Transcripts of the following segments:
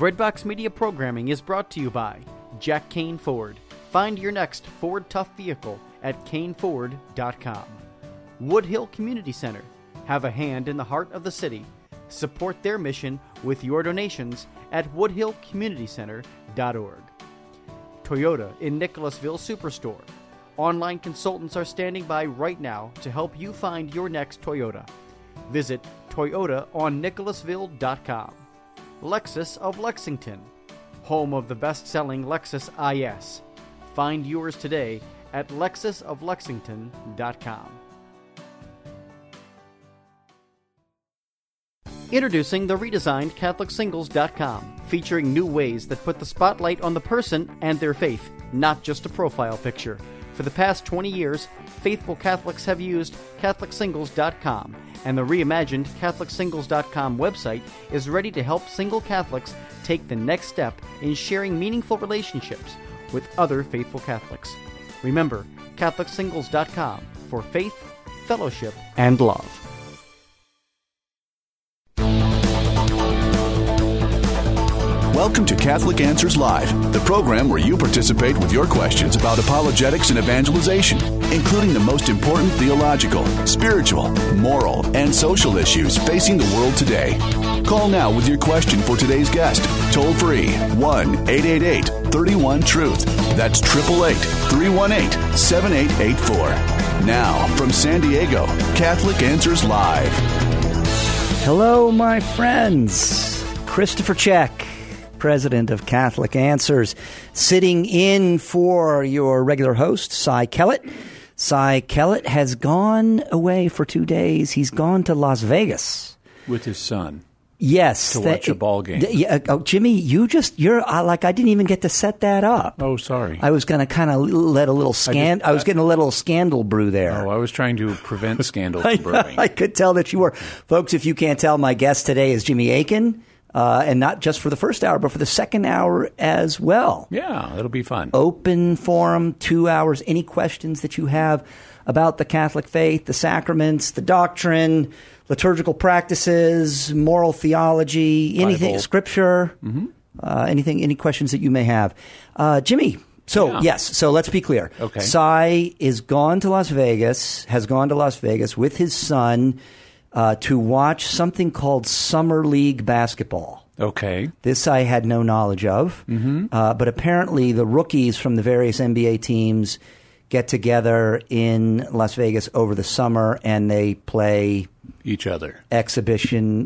Breadbox Media programming is brought to you by Jack Kane Ford. Find your next Ford Tough vehicle at caneford.com. Woodhill Community Center. Have a hand in the heart of the city. Support their mission with your donations at woodhillcommunitycenter.org. Toyota in Nicholasville Superstore. Online consultants are standing by right now to help you find your next Toyota. Visit toyotaonnicholasville.com. Lexus of Lexington, home of the best-selling Lexus IS. Find yours today at lexusoflexington.com. Introducing the redesigned CatholicSingles.com, featuring new ways that put the spotlight on the person and their faith, not just a profile picture. For the past 20 years, faithful Catholics have used CatholicSingles.com, and the reimagined CatholicSingles.com website is ready to help single Catholics take the next step in sharing meaningful relationships with other faithful Catholics. Remember, CatholicSingles.com for faith, fellowship, and love. Welcome to Catholic Answers Live, the program where you participate with your questions about apologetics and evangelization, including the most important theological, spiritual, moral, and social issues facing the world today. Call now with your question for today's guest. Toll free 1-888-31-TRUTH. That's 888-318-7884. Now, from San Diego, Catholic Answers Live. Hello, my friends. Christopher Check, president of Catholic Answers, sitting in for your regular host, Cy Kellett. Cy Kellett has gone away for 2 days. He's gone to Las Vegas. With his son. Yes. To watch a ball game. Jimmy, you're like, I didn't even get to set that up. Oh, sorry. I was going to kind of let a little I was getting a little scandal brew there. Oh, I was trying to prevent scandal from brewing. I could tell that you were. Folks, if you can't tell, my guest today is Jimmy Akin. And not just for the first hour, but for the second hour as well. Yeah, it'll be fun. Open forum, 2 hours. Any questions that you have about the Catholic faith, the sacraments, the doctrine, liturgical practices, moral theology, anything, Bible. Scripture, any questions that you may have. Jimmy, yes, so let's be clear. Okay. Cy has gone to Las Vegas with his son, to watch something called Summer League basketball. Okay. This I had no knowledge of. Mm-hmm. But apparently the rookies from the various NBA teams get together in Las Vegas over the summer and they play each other. Exhibition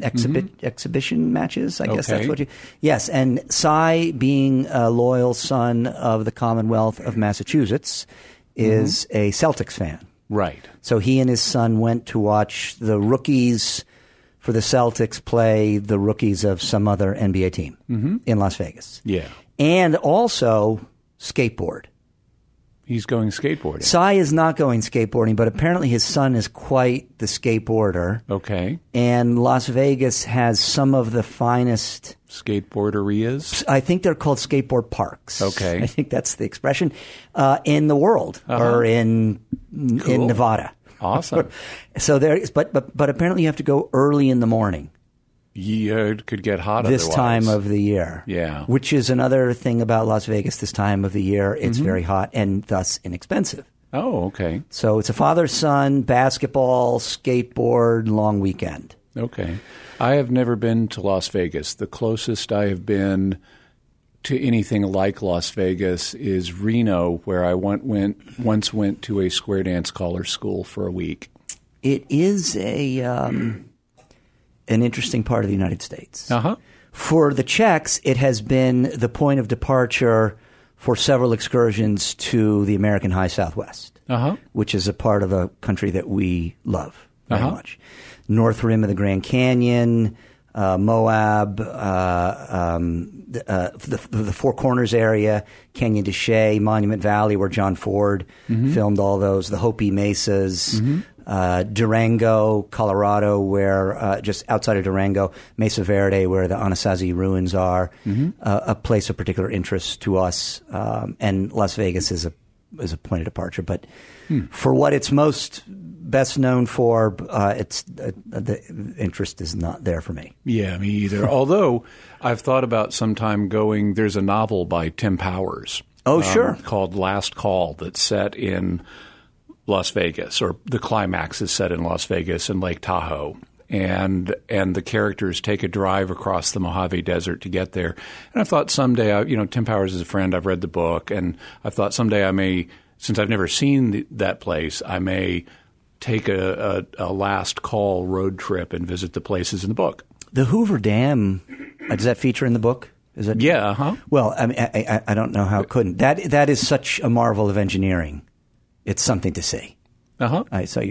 matches, I guess Okay. that's what you... Yes, and Cy, being a loyal son of the Commonwealth of Massachusetts, is a Celtics fan. Right. So he and his son went to watch the rookies for the Celtics play the rookies of some other NBA team in Las Vegas. Yeah. And also skateboard. He's going skateboarding. Cy is not going skateboarding, but apparently his son is quite the skateboarder. Okay. And Las Vegas has some of the finest... Skateboarderias? I think they're called skateboard parks. Okay. I think that's the expression. In the world, or in Nevada. Awesome. So there is, but apparently you have to go early in the morning. Yeah, it could get hot this otherwise. time of the year. Yeah. Which is another thing about Las Vegas this time of the year. It's very hot and thus inexpensive. Oh, okay. So it's a father-son, basketball, skateboard, long weekend. Okay. I have never been to Las Vegas. The closest I have been to anything like Las Vegas is Reno, where I once went to a square dance caller school for a week. It is an interesting part of the United States. Uh-huh. For the Czechs, it has been the point of departure for several excursions to the American High Southwest, which is a part of a country that we love very much. North rim of the Grand Canyon, Moab, the Four Corners area, Canyon de Chelly, Monument Valley, where John Ford filmed all those, the Hopi Mesas, Durango, Colorado, where just outside of Durango, Mesa Verde, where the Anasazi ruins are, a place of particular interest to us. And Las Vegas is a point of departure. But for what it's most best known for, it's the interest is not there for me. Yeah, me either. Although I've thought about sometime going. There's a novel by Tim Powers. Oh, sure. Called Last Call that's set in Las Vegas, or the climax is set in Las Vegas and Lake Tahoe. And the characters take a drive across the Mojave Desert to get there. And I thought someday, Tim Powers is a friend. I've read the book, and I thought someday I may, since I've never seen that place, I may take a last call road trip and visit the places in the book. The Hoover Dam, does that feature in the book? Is it? Yeah. Uh-huh. Well, I mean, I don't know how it couldn't. That is such a marvel of engineering. It's something to see. Uh-huh.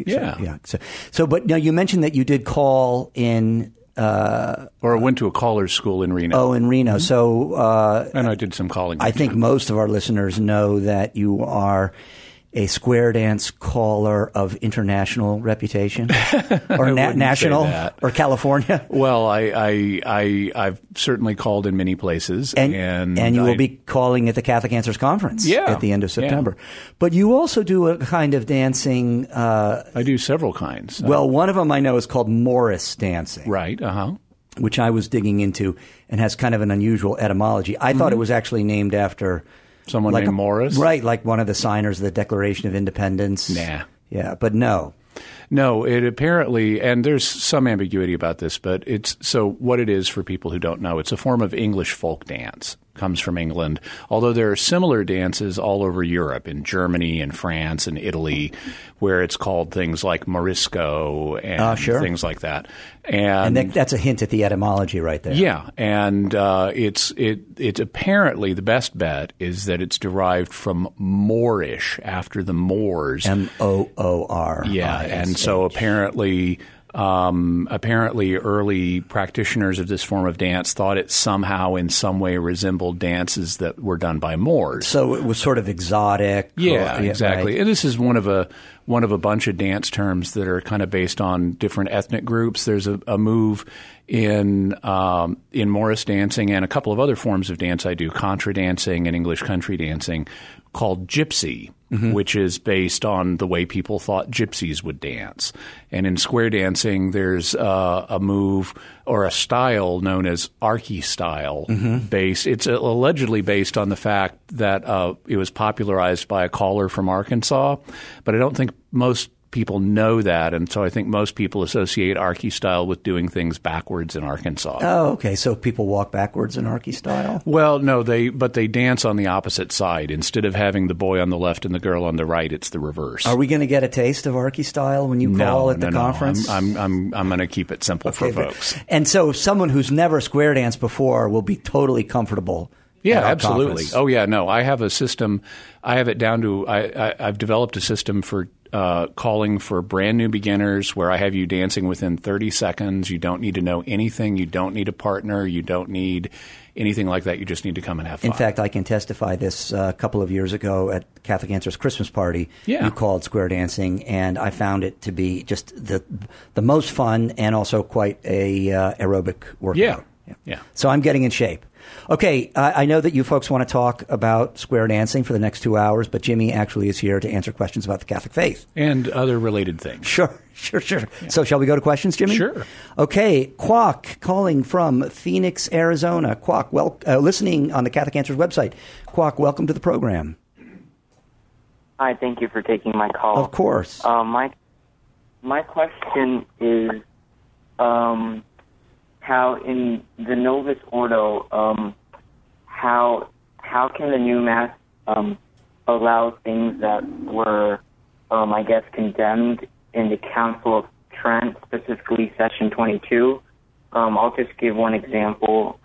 But now you mentioned that you did call in, or went to a caller's school in Reno. Oh, in Reno. So, and I did some calling. I think most of our listeners know that you are a square dance caller of international reputation, or national, or California. Well, I've certainly called in many places, and you will be calling at the Catholic Answers Conference at the end of September. Yeah. But you also do a kind of dancing. I do several kinds. Well, one of them I know is called Morris dancing. Right. Which I was digging into and has kind of an unusual etymology. I thought it was actually named after someone named Morris? Right, like one of the signers of the Declaration of Independence. Nah. Yeah, but no. No, it apparently, and there's some ambiguity about this, but so what it is for people who don't know, it's a form of English folk dance. Comes from England, although there are similar dances all over Europe, in Germany and France and Italy, where it's called things like Morisco and things like that. And that's a hint at the etymology right there. Yeah, and it's apparently the best bet is that it's derived from Moorish, after the Moors. Moor. Yeah, and so apparently early practitioners of this form of dance thought it somehow in some way resembled dances that were done by Moors. So it was sort of exotic. Yeah, exactly. Right. And this is one of a bunch of dance terms that are kind of based on different ethnic groups. There's a move in Morris dancing and a couple of other forms of dance I do, contra dancing and English country dancing, called gypsy, which is based on the way people thought gypsies would dance. And in square dancing, there's a move or a style known as Archie style. It's allegedly based on the fact that it was popularized by a caller from Arkansas, but I don't think most people know that, and so I think most people associate Archie style with doing things backwards in Arkansas. Oh, okay. So people walk backwards in Archie style? Well, no, they dance on the opposite side. Instead of having the boy on the left and the girl on the right, it's the reverse. Are we going to get a taste of Archie style when you call at the conference? I'm going to keep it simple for folks. And so someone who's never square danced before will be totally comfortable. Yeah, absolutely. Conference. Oh, yeah. No, I have a system. I have it down to I've developed a system for calling for brand new beginners where I have you dancing within 30 seconds. You don't need to know anything. You don't need a partner. You don't need anything like that. You just need to come and have fun. In fact, I can testify this a couple of years ago at Catholic Answers Christmas party. Yeah. You called square dancing, and I found it to be just the most fun and also quite a aerobic workout. Yeah. So I'm getting in shape. Okay, I know that you folks want to talk about square dancing for the next 2 hours, but Jimmy actually is here to answer questions about the Catholic faith. And other related things. Sure. Yeah. So shall we go to questions, Jimmy? Sure. Okay, Quack calling from Phoenix, Arizona. Quack, listening on the Catholic Answers website. Quack, welcome to the program. Hi, thank you for taking my call. Of course. My question is how in the Novus Ordo, how can the new Mass allow things that were, I guess, condemned in the Council of Trent, specifically Session 22? I'll just give one example.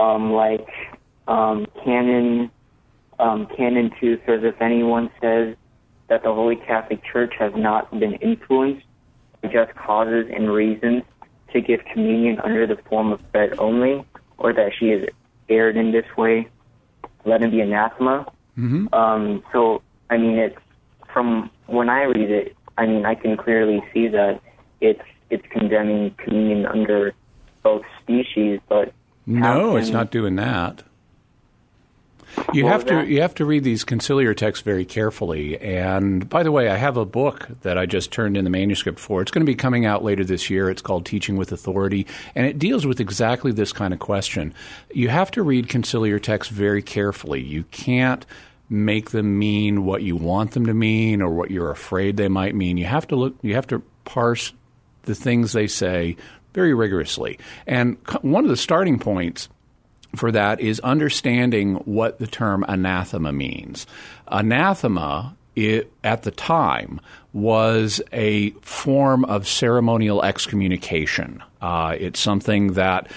Canon 2 says, if anyone says that the Holy Catholic Church has not been influenced by just causes and reasons to give communion under the form of bread only, or that she has erred in this way, let him be anathema. So, I mean, it's from when I read it, I mean, I can clearly see that it's condemning communion under both species, but no, it's not doing that. You have to read these conciliar texts very carefully. And by the way, I have a book that I just turned in the manuscript for. It's going to be coming out later this year. It's called Teaching with Authority, and it deals with exactly this kind of question. You have to read conciliar texts very carefully. You can't make them mean what you want them to mean or what you're afraid they might mean. You have to parse the things they say very rigorously. And one of the starting points for that is understanding what the term anathema means. Anathema, at the time, was a form of ceremonial excommunication. It's something that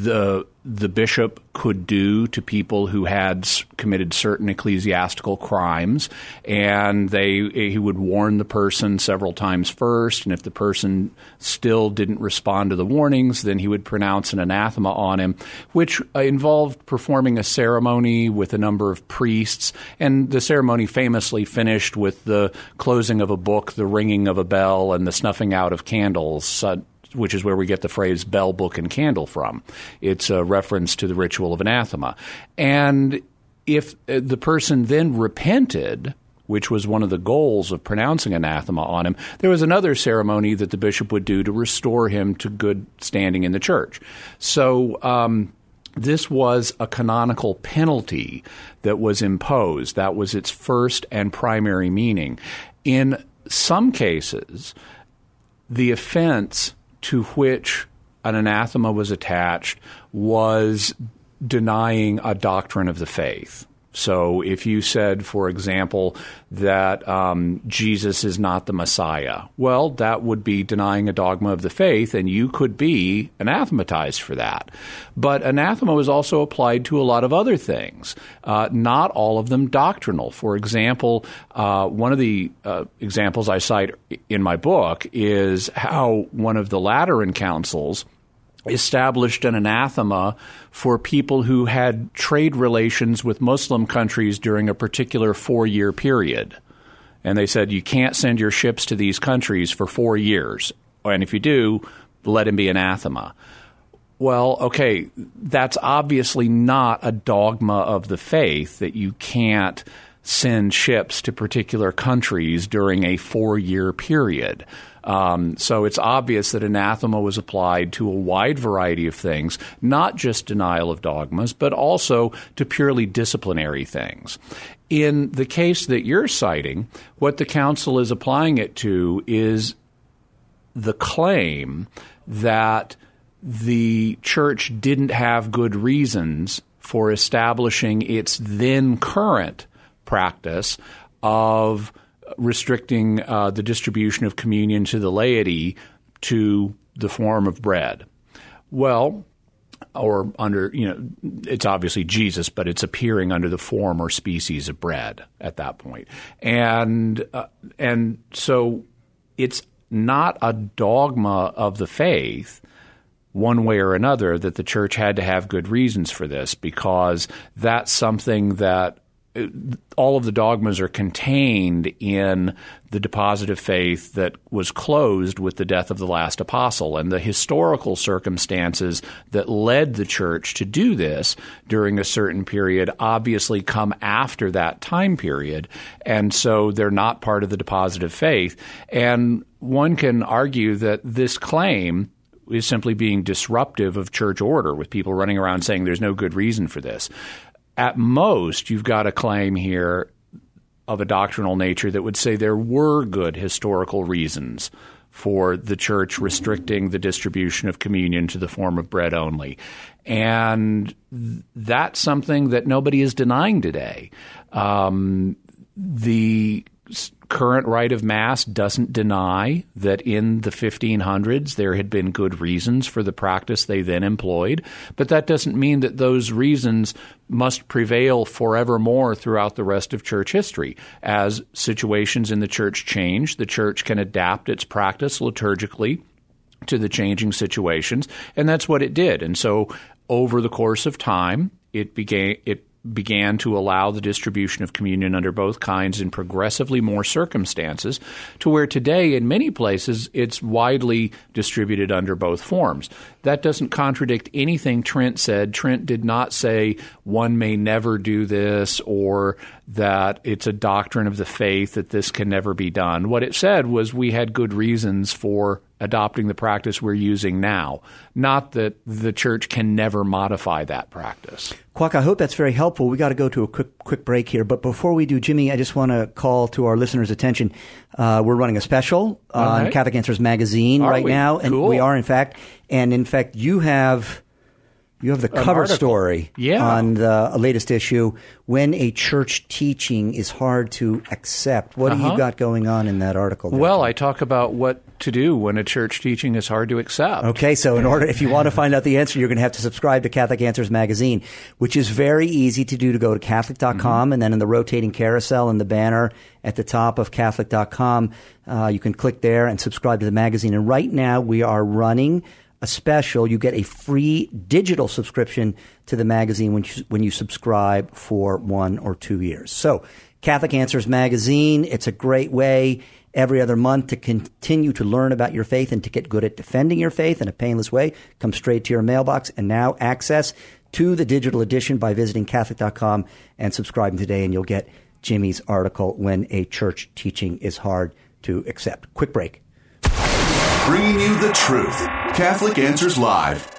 the bishop could do to people who had committed certain ecclesiastical crimes, and he would warn the person several times first, and if the person still didn't respond to the warnings, then he would pronounce an anathema on him, which involved performing a ceremony with a number of priests, and the ceremony famously finished with the closing of a book, the ringing of a bell, and the snuffing out of candles, which is where we get the phrase bell, book, and candle from. It's a reference to the ritual of anathema. And if the person then repented, which was one of the goals of pronouncing anathema on him, there was another ceremony that the bishop would do to restore him to good standing in the church. So this was a canonical penalty that was imposed. That was its first and primary meaning. In some cases, the offense to which an anathema was attached was denying a doctrine of the faith. So if you said, for example, that Jesus is not the Messiah, well, that would be denying a dogma of the faith, and you could be anathematized for that. But anathema was also applied to a lot of other things, not all of them doctrinal. For example, one of the examples I cite in my book is how one of the Lateran councils established an anathema for people who had trade relations with Muslim countries during a particular 4-year period. And they said, you can't send your ships to these countries for 4 years. And if you do, let him be anathema. Well, okay, that's obviously not a dogma of the faith that you can't send ships to particular countries during a 4-year period. So it's obvious that anathema was applied to a wide variety of things, not just denial of dogmas, but also to purely disciplinary things. In the case that you're citing, what the council is applying it to is the claim that the church didn't have good reasons for establishing its then current practice of restricting the distribution of communion to the laity to the form of bread. Well, or under, it's obviously Jesus, but it's appearing under the form or species of bread at that point. And so it's not a dogma of the faith one way or another that the church had to have good reasons for this, because that's something that all of the dogmas are contained in the deposit of faith that was closed with the death of the last apostle. And the historical circumstances that led the church to do this during a certain period obviously come after that time period. And so they're not part of the deposit of faith. And one can argue that this claim is simply being disruptive of church order, with people running around saying there's no good reason for this. At most, you've got a claim here of a doctrinal nature that would say there were good historical reasons for the church restricting the distribution of communion to the form of bread only. And that's something that nobody is denying today. The current rite of Mass doesn't deny that in the 1500s there had been good reasons for the practice they then employed, but that doesn't mean that those reasons must prevail forevermore throughout the rest of church history. As situations in the church change, the church can adapt its practice liturgically to the changing situations, and that's what it did. And so over the course of time, it began to allow the distribution of communion under both kinds in progressively more circumstances, to where today in many places it's widely distributed under both forms. That doesn't contradict anything Trent said. Trent did not say one may never do this or that it's a doctrine of the faith that this can never be done. What it said was we had good reasons for adopting the practice we're using now, not that the church can never modify that practice. Quack, I hope that's very helpful. We got to go to a quick break here. But before we do, Jimmy, I just want to call to our listeners' attention. We're running a special on Catholic Answers Magazine right now. And cool. We are, in fact. And in fact, you have the cover story on the latest issue, When a Church Teaching is Hard to Accept. What do you got going on in that article there? Well, I talk about what to do when a church teaching is hard to accept. Okay, so if you want to find out the answer, you're going to have to subscribe to Catholic Answers Magazine, which is very easy to do. To go to Catholic.com, and then in the rotating carousel in the banner at the top of Catholic.com, you can click there and subscribe to the magazine. And right now we are running a special. You get a free digital subscription to the magazine when you subscribe for 1 or 2 years. So Catholic Answers Magazine, it's a great way every other month to continue to learn about your faith and to get good at defending your faith in a painless way. Come straight to your mailbox, and now access to the digital edition by visiting Catholic.com and subscribing today, and you'll get Jimmy's article, When a Church Teaching is Hard to Accept. Quick break. Bringing you the truth. Catholic Answers Live.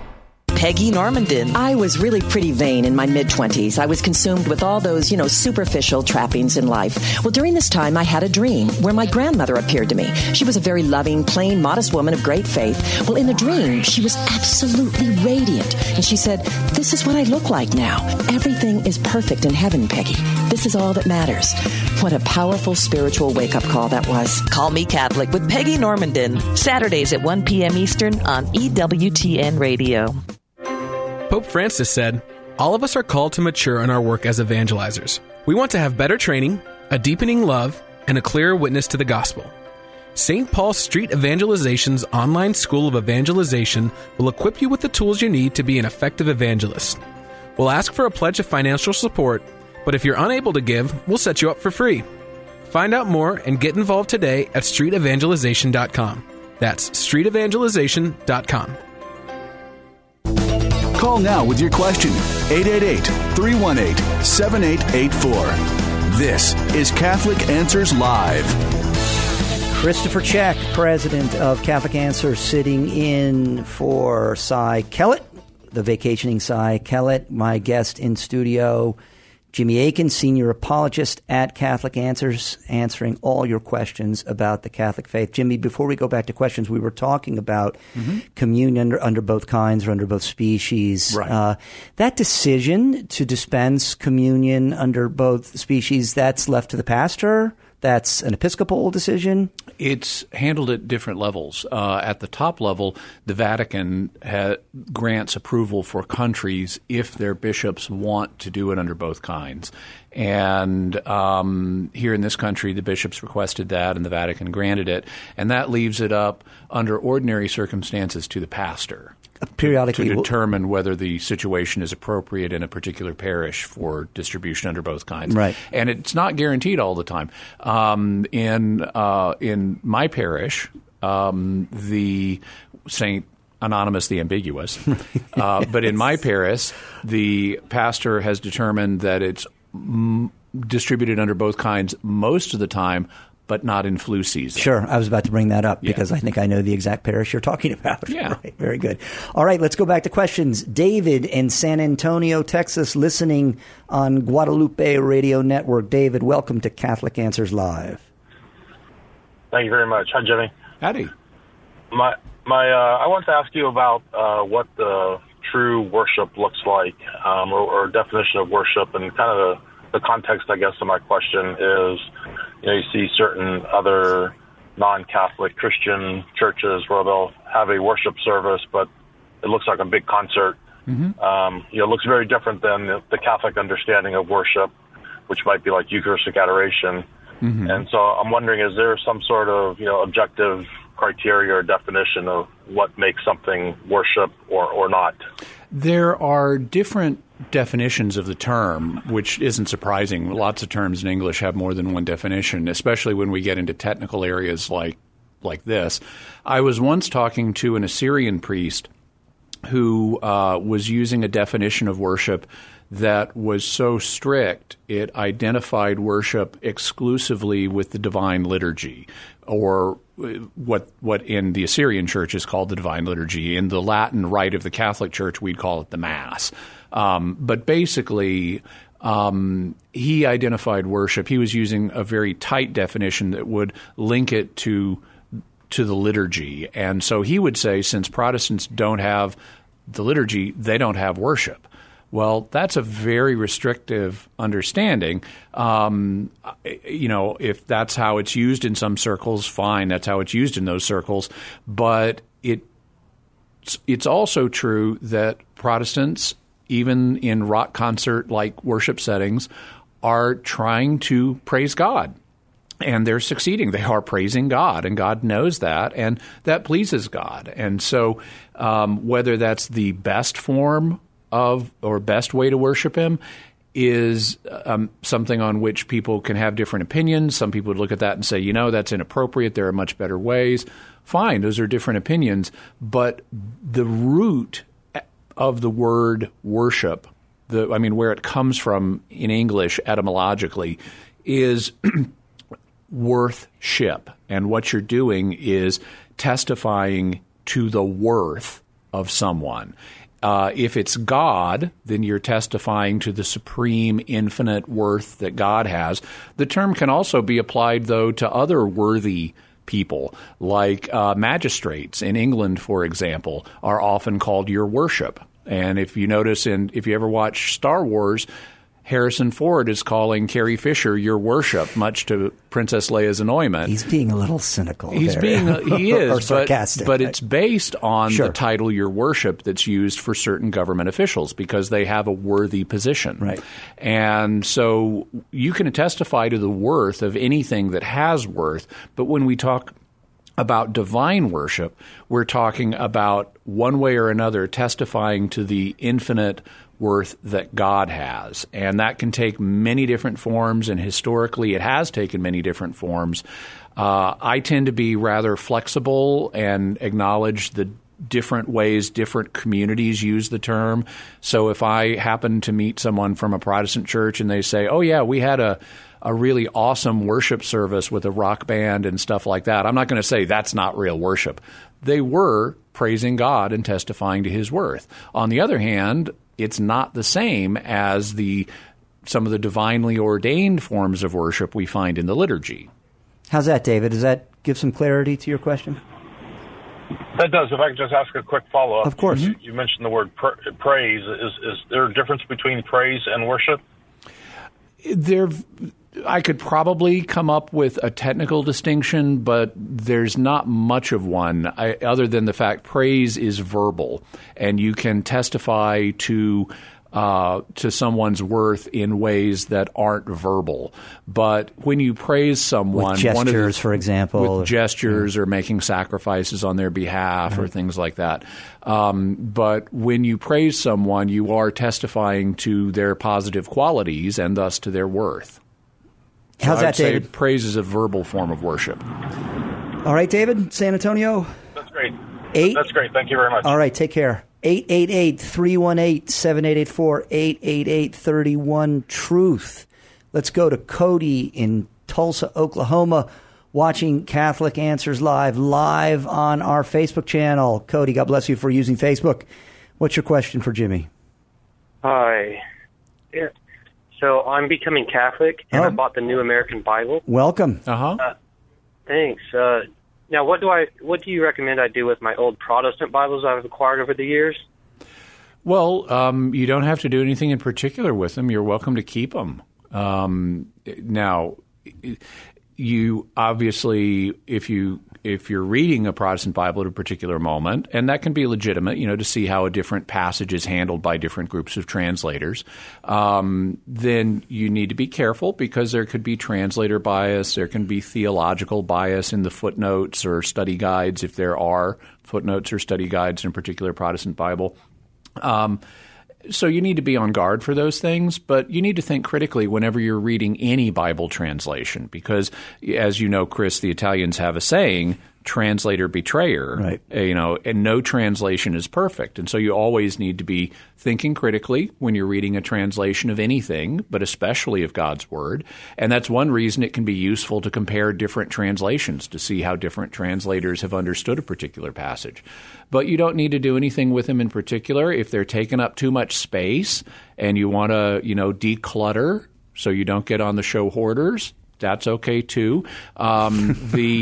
Peggy Normandin. I was really pretty vain in my mid-20s. I was consumed with all those, superficial trappings in life. Well, during this time, I had a dream where my grandmother appeared to me. She was a very loving, plain, modest woman of great faith. Well, in the dream, she was absolutely radiant. And she said, "This is what I look like now. Everything is perfect in heaven, Peggy. This is all that matters." What a powerful spiritual wake-up call that was. Call Me Catholic with Peggy Normandin. Saturdays at 1 p.m. Eastern on EWTN Radio. Pope Francis said, "All of us are called to mature in our work as evangelizers. We want to have better training, a deepening love, and a clearer witness to the gospel. St. Paul Street Evangelization's online school of evangelization will equip you with the tools you need to be an effective evangelist. We'll ask for a pledge of financial support, but if you're unable to give, we'll set you up for free. Find out more and get involved today at streetevangelization.com. That's streetevangelization.com. Call now with your question. 888-318-7884. This is Catholic Answers Live. Christopher Check, president of Catholic Answers, sitting in for Cy Kellett, the vacationing Cy Kellett. My guest in studio, Jimmy Akin, senior apologist at Catholic Answers, answering all your questions about the Catholic faith. Jimmy, before we go back to questions, we were talking about communion under both kinds or under both species. Right. That decision to dispense communion under both species, that's left to the pastor? That's an Episcopal decision? It's handled at different levels. At the top level, the Vatican grants approval for countries if their bishops want to do it under both kinds. And here in this country, the bishops requested that, and the Vatican granted it. And that leaves it up, under ordinary circumstances, to the pastor. Periodically to determine whether the situation is appropriate in a particular parish for distribution under both kinds. Right. And it's not guaranteed all the time. In my parish, the St. Anonymous the Ambiguous, but in my parish, the pastor has determined that it's distributed under both kinds most of the time, but not in flu season. Sure. I was about to bring that up because I think I know the exact parish you're talking about. Yeah. Right. Very good. All right. Let's go back to questions. David in San Antonio, Texas, listening on Guadalupe Radio Network. David, welcome to Catholic Answers Live. Thank you very much. Hi, Jimmy. Howdy. I want to ask you about what the true worship looks like, or definition of worship, and kind of the context, I guess, of my question is, you see certain other non-Catholic Christian churches where they'll have a worship service, but it looks like a big concert. It looks very different than the Catholic understanding of worship, which might be like Eucharistic adoration. And so I'm wondering, is there some sort of, objective criteria or definition of what makes something worship or not? There are different definitions of the term, which isn't surprising. Lots of terms in English have more than one definition, especially when we get into technical areas like this. I was once talking to an Assyrian priest who was using a definition of worship that was so strict it identified worship exclusively with the divine liturgy, or what in the Assyrian church is called the divine liturgy. In the Latin rite of the Catholic Church, we'd call it the Mass. But basically, he identified worship. He was using a very tight definition that would link it to the liturgy. And so he would say, since Protestants don't have the liturgy, they don't have worship. Well, that's a very restrictive understanding. If that's how it's used in some circles, fine, that's how it's used in those circles. But it's also true that Protestants, even in rock concert-like worship settings, are trying to praise God. And they're succeeding. They are praising God, and God knows that, and that pleases God. And so whether that's the best form of or best way to worship Him is something on which people can have different opinions. Some people would look at that and say, that's inappropriate. There are much better ways. Fine, those are different opinions. But the root of the word worship, where it comes from in English etymologically, is worthship. And what you're doing is testifying to the worth of someone. If it's God, then you're testifying to the supreme infinite worth that God has. The term can also be applied, though, to other worthy people, like magistrates in England, for example, are often called your worship. And if you notice, if you ever watch Star Wars, Harrison Ford is calling Carrie Fisher your worship, much to Princess Leia's annoyment. He's being a little cynical. He is, or sarcastic. But it's based on the title your worship that's used for certain government officials because they have a worthy position. Right. And so you can testify to the worth of anything that has worth, but when we talk about divine worship, we're talking about one way or another testifying to the infinite worth that God has. And that can take many different forms, and historically it has taken many different forms. I tend to be rather flexible and acknowledge the different ways different communities use the term. So if I happen to meet someone from a Protestant church and they say, oh yeah, we had a really awesome worship service with a rock band and stuff like that, I'm not going to say that's not real worship. They were praising God and testifying to His worth. On the other hand, it's not the same as some of the divinely ordained forms of worship we find in the liturgy. How's that, David? Does that give some clarity to your question? That does. If I could just ask a quick follow-up. Of course. You mentioned the word praise. Is there a difference between praise and worship? I could probably come up with a technical distinction, but there's not much of one other than the fact praise is verbal, and you can testify to someone's worth in ways that aren't verbal. But when you praise someone, with gestures, for example, with gestures or making sacrifices on their behalf or things like that. But when you praise someone, you are testifying to their positive qualities and thus to their worth. How's that, David? Say praise is a verbal form of worship. All right, David, San Antonio. That's great. That's great. Thank you very much. All right, take care. 888-318-7884, 888-31-TRUTH. Let's go to Cody in Tulsa, Oklahoma, watching Catholic Answers live on our Facebook channel. Cody, God bless you for using Facebook. What's your question for Jimmy? Hi. Yeah. So I'm becoming Catholic, and I bought the New American Bible. Welcome. Thanks. Now, what do you recommend I do with my old Protestant Bibles I've acquired over the years? Well, you don't have to do anything in particular with them. You're welcome to keep them. Now, you obviously, if you're reading a Protestant Bible at a particular moment, and that can be legitimate, to see how a different passage is handled by different groups of translators, then you need to be careful because there could be translator bias, there can be theological bias in the footnotes or study guides if there are footnotes or study guides in a particular Protestant Bible. So you need to be on guard for those things, but you need to think critically whenever you're reading any Bible translation because, as you know, Chris, the Italians have a saying, translator betrayer, right. And no translation is perfect. And so you always need to be thinking critically when you're reading a translation of anything, but especially of God's Word. And that's one reason it can be useful to compare different translations to see how different translators have understood a particular passage. But you don't need to do anything with them in particular. If they're taking up too much space and you want to, declutter so you don't get on the show hoarders, that's okay too. The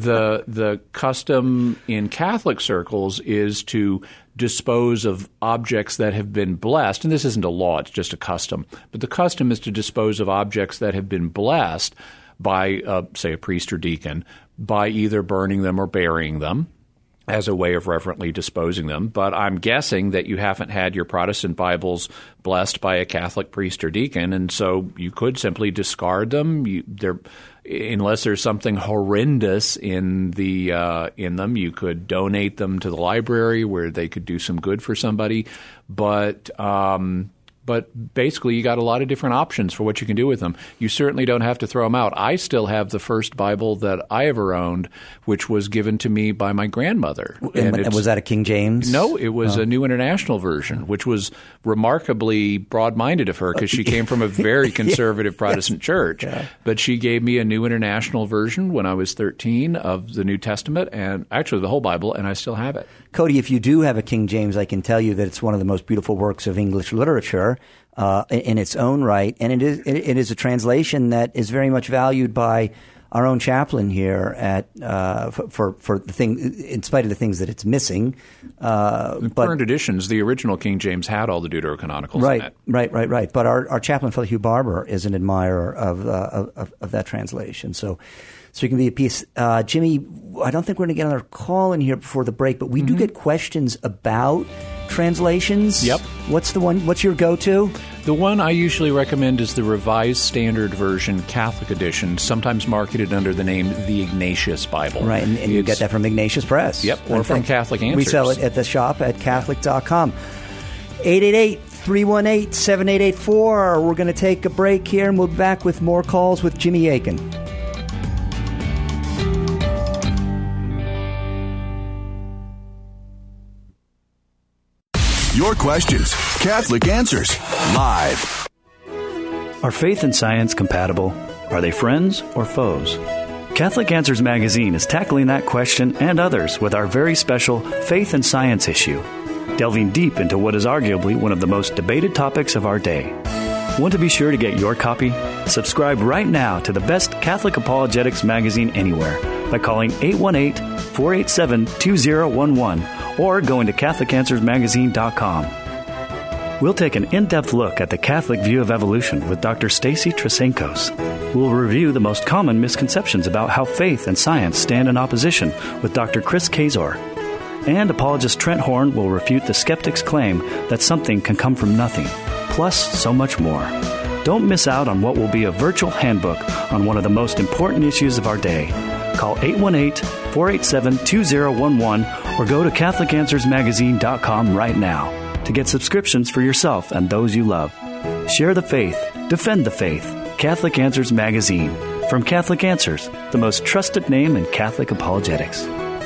custom in Catholic circles is to dispose of objects that have been blessed, and this isn't a law; it's just a custom. But the custom is to dispose of objects that have been blessed by, say, a priest or deacon, by either burning them or burying them as a way of reverently disposing them. But I'm guessing that you haven't had your Protestant Bibles blessed by a Catholic priest or deacon, and so you could simply discard them. Unless there's something horrendous in them, you could donate them to the library where they could do some good for somebody. But basically, you got a lot of different options for what you can do with them. You certainly don't have to throw them out. I still have the first Bible that I ever owned, which was given to me by my grandmother. And was that a King James? No, it was a New International Version, which was remarkably broad-minded of her because she came from a very conservative Protestant church. Yeah. But she gave me a New International Version when I was 13 of the New Testament, and actually the whole Bible, and I still have it. Cody, if you do have a King James, I can tell you that it's one of the most beautiful works of English literature in its own right, and it is a translation that is very much valued by our own chaplain here at for the thing, in spite of the things that it's missing. In current editions, the original King James had all the Deuterocanonicals in it. Right. But our chaplain, Father Hugh Barber, is an admirer of that translation. So you can be a piece. Jimmy, I don't think we're going to get another call in here before the break, but we do get questions about translations. Yep. What's the one? What's your go-to? The one I usually recommend is the Revised Standard Version Catholic Edition, sometimes marketed under the name The Ignatius Bible. Right, and you get that from Ignatius Press. Yep, or from Catholic Answers. We sell it at the shop at Catholic.com. 888-318-7884. We're going to take a break here, and we'll be back with more calls with Jimmy Akin. Your questions, Catholic Answers, live. Are faith and science compatible? Are they friends or foes? Catholic Answers magazine is tackling that question and others with our very special Faith and Science issue, delving deep into what is arguably one of the most debated topics of our day. Want to be sure to get your copy? Subscribe right now to the best Catholic apologetics magazine anywhere by calling 818-487-2011 or going to CatholicAnswersMagazine.com. We'll take an in-depth look at the Catholic view of evolution with Dr. Stacy Trasenkos. We'll review the most common misconceptions about how faith and science stand in opposition with Dr. Chris Kazor. And apologist Trent Horn will refute the skeptic's claim that something can come from nothing, plus so much more. Don't miss out on what will be a virtual handbook on one of the most important issues of our day. Call 818-487-2011 or go to CatholicAnswersMagazine.com right now to get subscriptions for yourself and those you love. Share the faith. Defend the faith. Catholic Answers Magazine. From Catholic Answers, the most trusted name in Catholic apologetics.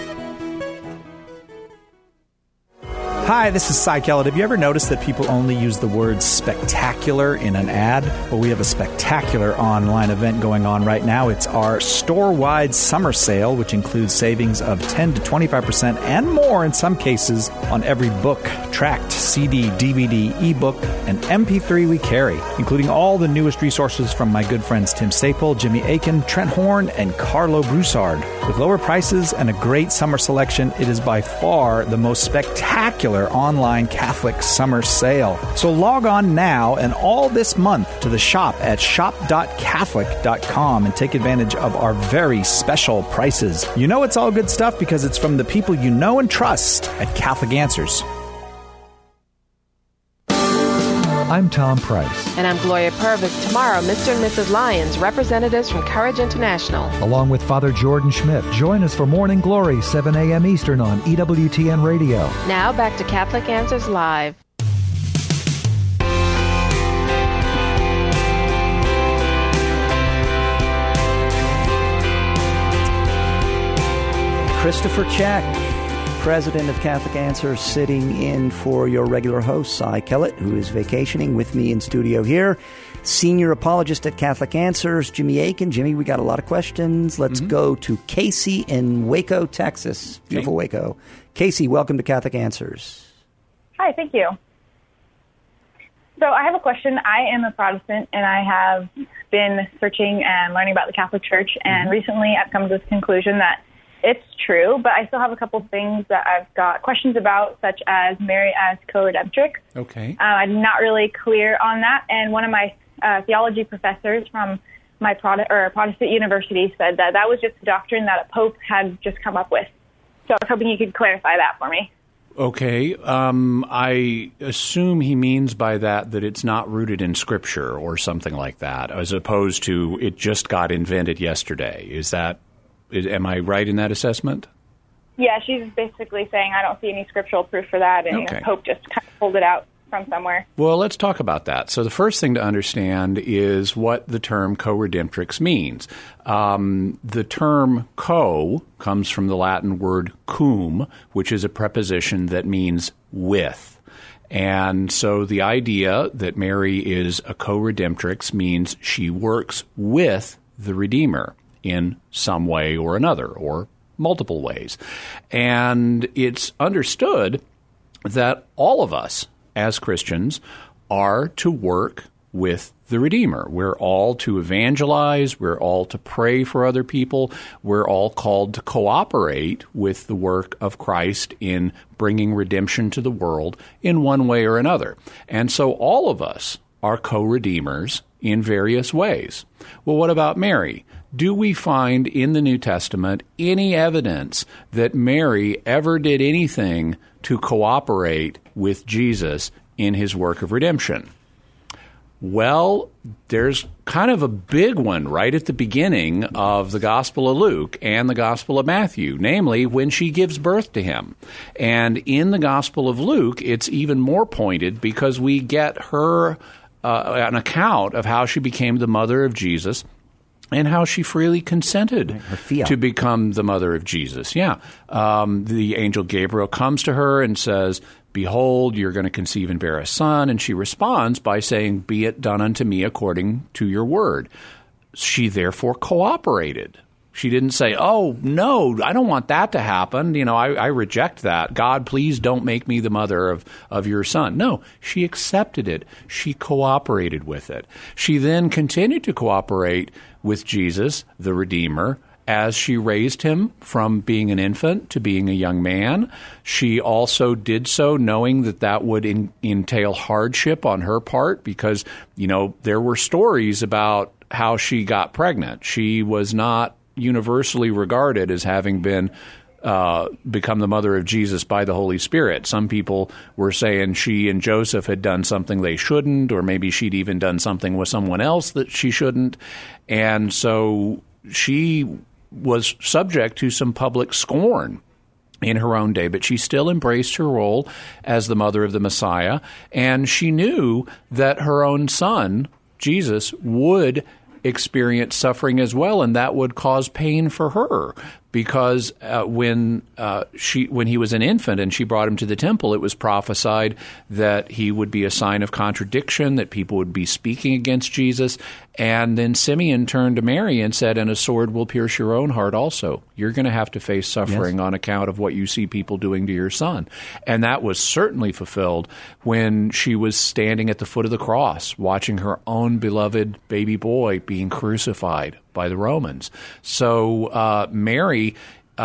Hi, this is Cy Kellett. Have you ever noticed that people only use the word spectacular in an ad? Well, we have a spectacular online event going on right now. It's our store-wide summer sale, which includes savings of 10 to 25% and more in some cases on every book, tract, CD, DVD, ebook, and MP3 we carry, including all the newest resources from my good friends Tim Staple, Jimmy Akin, Trent Horn, and Carlo Broussard. With lower prices and a great summer selection, it is by far the most spectacular online Catholic summer sale. So log on now and all this month to the shop at shop.catholic.com and take advantage of our very special prices. You know it's all good stuff because it's from the people you know and trust at Catholic Answers. I'm Tom Price. And I'm Gloria Purvis. Tomorrow, Mr. and Mrs. Lyons, representatives from Courage International. Along with Father Jordan Schmidt. Join us for Morning Glory, 7 a.m. Eastern on EWTN Radio. Now back to Catholic Answers Live. Christopher Check, president of Catholic Answers, sitting in for your regular host, Cy Kellett, who is vacationing with me in studio here. Senior apologist at Catholic Answers, Jimmy Akin. Jimmy, we got a lot of questions. Let's go to Casey in Waco, Texas. Beautiful Waco. Casey, welcome to Catholic Answers. Hi, thank you. So I have a question. I am a Protestant, and I have been searching and learning about the Catholic Church, and recently I've come to this conclusion that it's true, but I still have a couple of things that I've got questions about, such as Mary as co-redemptrix. Okay. I'm not really clear on that, and one of my theology professors from my Protestant university said that that was just a doctrine that a pope had just come up with. So I was hoping you could clarify that for me. Okay. I assume he means by that it's not rooted in Scripture or something like that, as opposed to it just got invented yesterday. Am I right in that assessment? Yeah, she's basically saying I don't see any scriptural proof for that, and the Pope just kind of pulled it out from somewhere. Well, let's talk about that. So the first thing to understand is what the term co-redemptrix means. The term co comes from the Latin word cum, which is a preposition that means with. And so the idea that Mary is a co-redemptrix means she works with the Redeemer in some way or another, or multiple ways. And it's understood that all of us as Christians are to work with the Redeemer. We're all to evangelize. We're all to pray for other people. We're all called to cooperate with the work of Christ in bringing redemption to the world in one way or another. And so all of us are co-redeemers in various ways. Well, what about Mary? Do we find in the New Testament any evidence that Mary ever did anything to cooperate with Jesus in his work of redemption? Well, there's kind of a big one right at the beginning of the Gospel of Luke and the Gospel of Matthew, namely when she gives birth to him. And in the Gospel of Luke, it's even more pointed because we get her an account of how she became the mother of Jesus and how she freely consented to become the mother of Jesus. Yeah. The angel Gabriel comes to her and says, "Behold, you're going to conceive and bear a son." And she responds by saying, "Be it done unto me according to your word." She therefore cooperated. She didn't say, "Oh, no, I don't want that to happen. I reject that. God, please don't make me the mother of your son." No, she accepted it. She cooperated with it. She then continued to cooperate with Jesus, the Redeemer, as she raised him from being an infant to being a young man. She also did so knowing that would entail hardship on her part because, there were stories about how she got pregnant. She was not universally regarded as having been become the mother of Jesus by the Holy Spirit. Some people were saying she and Joseph had done something they shouldn't, or maybe she'd even done something with someone else that she shouldn't. And so she was subject to some public scorn in her own day, but she still embraced her role as the mother of the Messiah, and she knew that her own son, Jesus, would experience suffering as well, and that would cause pain for her because when he was an infant and she brought him to the temple, it was prophesied that he would be a sign of contradiction, that people would be speaking against Jesus. And then Simeon turned to Mary and said, "And a sword will pierce your own heart also. You're going to have to face suffering on account of what you see people doing to your son." And that was certainly fulfilled when she was standing at the foot of the cross, watching her own beloved baby boy being crucified by the Romans. So Mary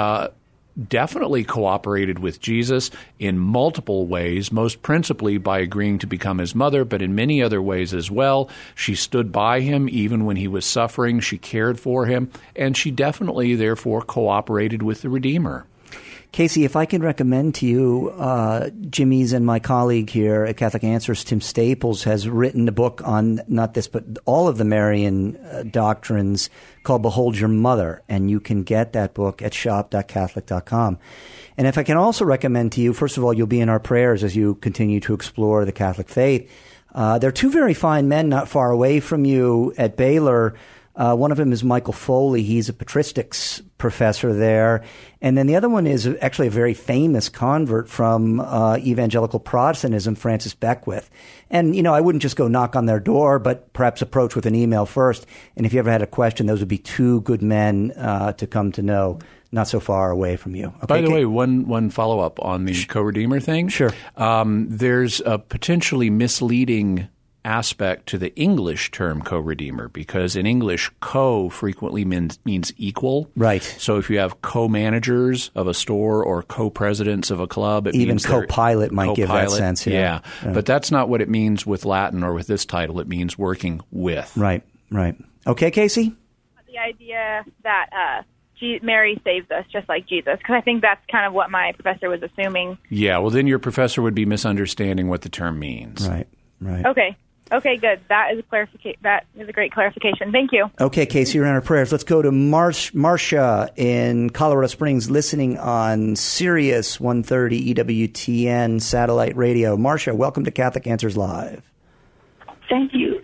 definitely cooperated with Jesus in multiple ways, most principally by agreeing to become his mother, but in many other ways as well. She stood by him even when he was suffering. She cared for him, and she definitely, therefore, cooperated with the Redeemer. Casey, if I can recommend to you, Jimmy's and my colleague here at Catholic Answers, Tim Staples, has written a book on not this, but all of the Marian doctrines called Behold Your Mother, and you can get that book at shop.catholic.com. And if I can also recommend to you, first of all, you'll be in our prayers as you continue to explore the Catholic faith. There are two very fine men not far away from you at Baylor, One of them is Michael Foley. He's a patristics professor there. And then the other one is actually a very famous convert from evangelical Protestantism, Francis Beckwith. And, I wouldn't just go knock on their door, but perhaps approach with an email first. And if you ever had a question, those would be two good men to come to know, not so far away from you. Okay, by the way, one follow-up on the co-redeemer thing. Sure. There's a potentially misleading aspect to the English term co-redeemer, because in English, co frequently means equal. Right. So if you have co-managers of a store or co-presidents of a club, it even means co-pilot might give that sense. Yeah. But that's not what it means with Latin or with this title. It means working with. Right. Okay, Casey? The idea that Mary saves us just like Jesus, because I think that's kind of what my professor was assuming. Yeah, well, then your professor would be misunderstanding what the term means. Right. Okay, good. That is a great clarification. Thank you. Okay, Casey, you're on our prayers. Let's go to Marcia in Colorado Springs, listening on Sirius 130 EWTN satellite radio. Marcia, welcome to Catholic Answers Live. Thank you.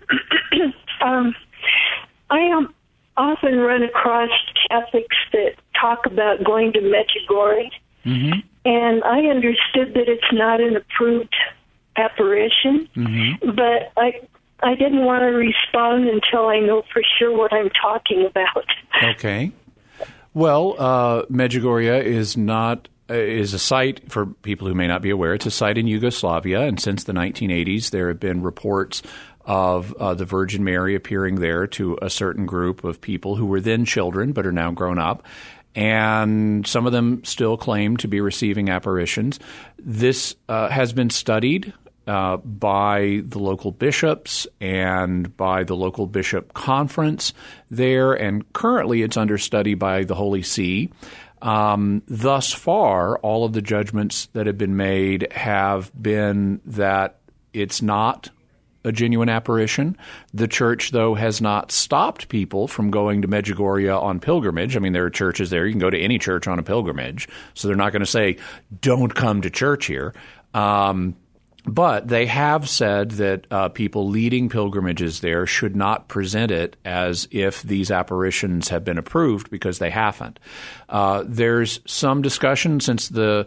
I often run across Catholics that talk about going to Medjugorje, and I understood that it's not an approved apparition, but I didn't want to respond until I know for sure what I'm talking about. Okay. Well, Medjugorje is a site, for people who may not be aware, it's a site in Yugoslavia, and since the 1980s there have been reports of the Virgin Mary appearing there to a certain group of people who were then children but are now grown up. And some of them still claim to be receiving apparitions. This has been studied by the local bishops and by the local bishop conference there, and currently it's under study by the Holy See. Thus far, all of the judgments that have been made have been that it's not a genuine apparition. The church, though, has not stopped people from going to Medjugorje on pilgrimage. I mean, there are churches there. You can go to any church on a pilgrimage. So they're not going to say, don't come to church here. But they have said that people leading pilgrimages there should not present it as if these apparitions have been approved, because they haven't. There's some discussion since the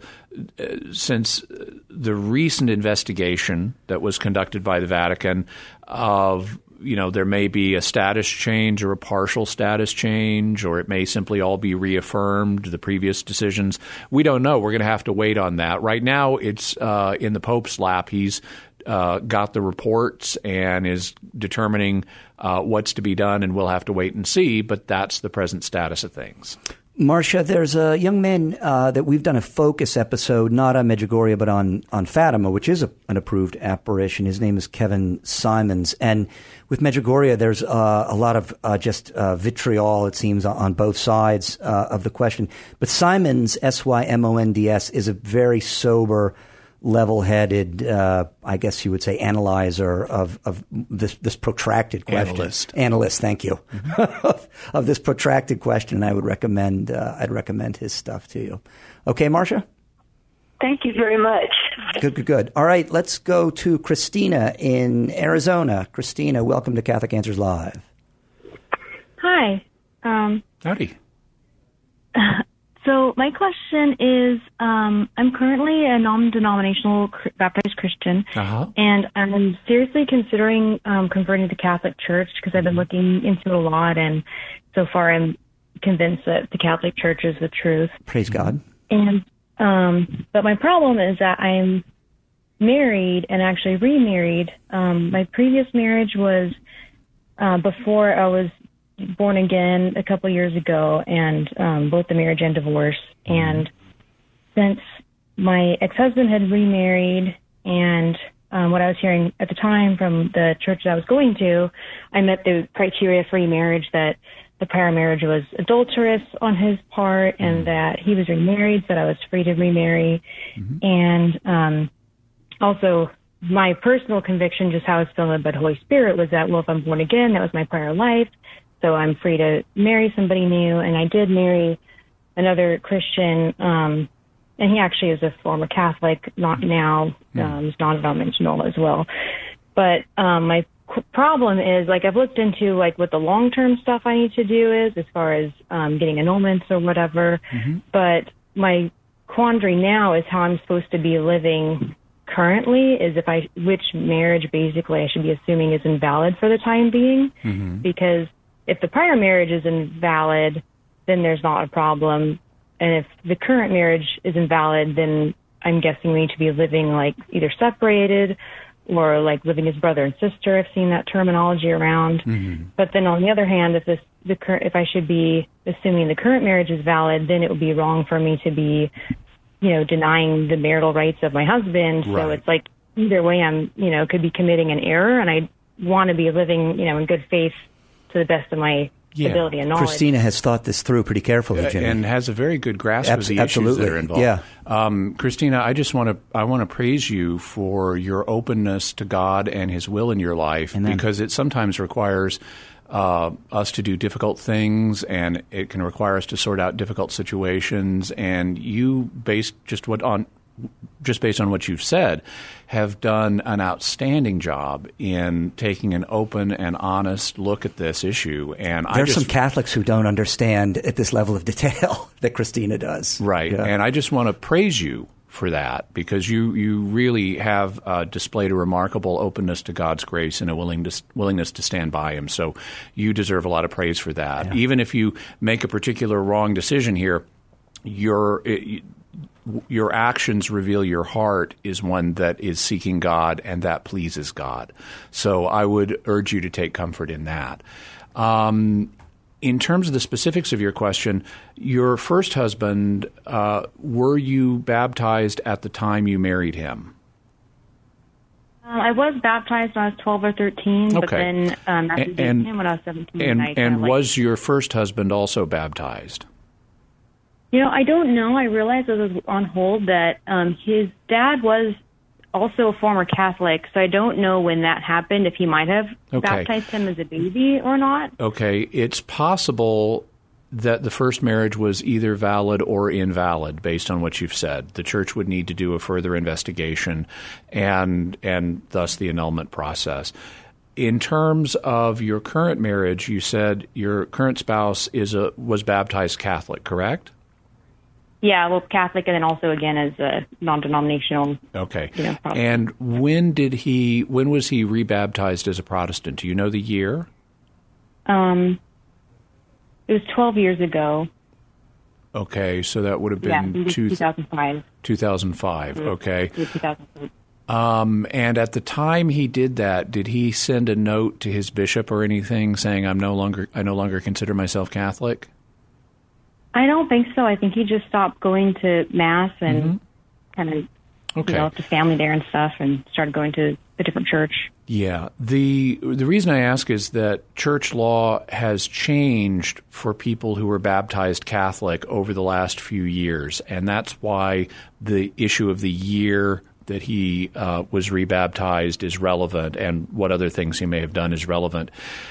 recent investigation that was conducted by the Vatican of, there may be a status change or a partial status change, or it may simply all be reaffirmed, the previous decisions. We don't know. We're going to have to wait on that. Right now, it's in the Pope's lap. He's got the reports and is determining what's to be done, and we'll have to wait and see, but that's the present status of things. Marcia, there's a young man that we've done a focus episode, not on Medjugorje, but on Fatima, which is an approved apparition. His name is Kevin Simons. And with Medjugorje, there's a lot of just vitriol, it seems, on both sides of the question. But Simons, Symonds, is a very sober, level-headed, I guess you would say, analyzer of this protracted question. Analyst, thank you. Of this protracted question, I would recommend I'd recommend his stuff to you. Okay, Marcia? Thank you very much. Good. All right, let's go to Christina in Arizona. Christina, welcome to Catholic Answers Live. Hi. Howdy. So my question is, I'm currently a non-denominational baptized Christian, and I'm seriously considering converting to the Catholic Church, because I've been looking into it a lot, and so far I'm convinced that the Catholic Church is the truth. Praise God. And but my problem is that I'm married and actually remarried. My previous marriage was before I was born again a couple years ago, and both the marriage and divorce. And since my ex-husband had remarried, and what I was hearing at the time from the church that I was going to, I met the criteria for remarriage, that the prior marriage was adulterous on his part, and that he was remarried, so that I was free to remarry. And also my personal conviction, just how I was feeling by the Holy Spirit, was that, well, if I'm born again, that was my prior life, so I'm free to marry somebody new. And I did marry another Christian, and he actually is a former Catholic, not now, he's non-denominational as well. But my problem is, like, I've looked into, like, what the long-term stuff I need to do is as far as getting annulments or whatever. Mm-hmm. But my quandary now is how I'm supposed to be living currently, is which marriage basically I should be assuming is invalid for the time being. Mm-hmm. Because if the prior marriage is invalid, then there's not a problem. And if the current marriage is invalid, then I'm guessing we need to be living, like, either separated or, like, living as brother and sister. I've seen that terminology around. Mm-hmm. But then on the other hand, if I should be assuming the current marriage is valid, then it would be wrong for me to be, denying the marital rights of my husband. Right. So it's like either way I'm, could be committing an error, and I want to be living, in good faith to the best of my ability and knowledge. Christina has thought this through pretty carefully, Jimmy. And has a very good grasp of the absolutely. issues that are involved. Yeah. Christina, I want to praise you for your openness to God and His will in your life. Amen. Because it sometimes requires us to do difficult things, and it can require us to sort out difficult situations. And you, based on what you've said, have done an outstanding job in taking an open and honest look at this issue. And there's some Catholics who don't understand at this level of detail that Christina does. Right. Yeah. And I just want to praise you for that, because you really have displayed a remarkable openness to God's grace and a willingness to stand by Him. So you deserve a lot of praise for that. Yeah. Even if you make a particular wrong decision here, your actions reveal your heart is one that is seeking God and that pleases God. So I would urge you to take comfort in that. In terms of the specifics of your question, your first husband, were you baptized at the time you married him? I was baptized when I was 12 or 13, but then after dating him when I was 17. And was your first husband also baptized? I don't know. I realized as I was on hold that his dad was also a former Catholic, so I don't know when that happened, if he might have baptized him as a baby or not. Okay. It's possible that the first marriage was either valid or invalid based on what you've said. The church would need to do a further investigation and thus the annulment process. In terms of your current marriage, you said your current spouse was baptized Catholic, correct? Yeah, well, Catholic, and then also again as a non-denominational. Okay. And when was he rebaptized as a Protestant? Do you know the year? It was 12 years ago. Okay, so that would have been 2005. 2005. Mm-hmm. Okay. 2005. And at the time he did that, did he send a note to his bishop or anything saying I no longer consider myself Catholic? I don't think so. I think he just stopped going to Mass and kind of developed a family there and stuff and started going to a different church. Yeah. The reason I ask is that church law has changed for people who were baptized Catholic over the last few years, and that's why the issue of the year that he was rebaptized is relevant, and what other things he may have done is relevant.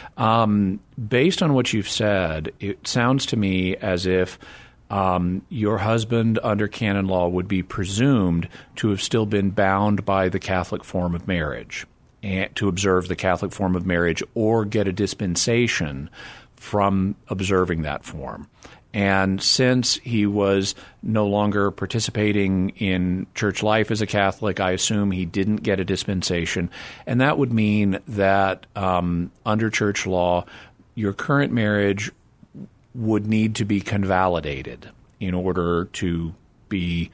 Based on what you've said, it sounds to me as if your husband under canon law would be presumed to have still been bound by the Catholic form of marriage, and to observe the Catholic form of marriage or get a dispensation from observing that form. And since he was no longer participating in church life as a Catholic, I assume he didn't get a dispensation. And that would mean that under church law, your current marriage would need to be convalidated in order to be